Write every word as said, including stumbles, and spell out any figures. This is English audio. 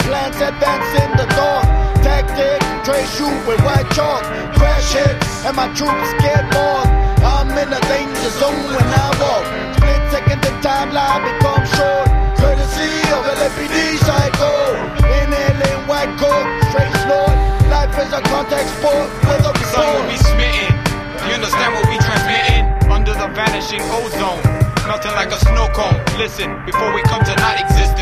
Plans advance in the dawn. Tactic, trace shoot with white chalk. Crash hits and my troops get bored. I'm in a danger zone when I walk. Split second the timeline becomes short. Courtesy of L A P D psycho. Inhaling white coat, straight snort. Life is a contact sport with a Sun will be smitten. You understand what we transmitting? Under the vanishing ozone, melting like a snow cone. Listen, before we come to not existence.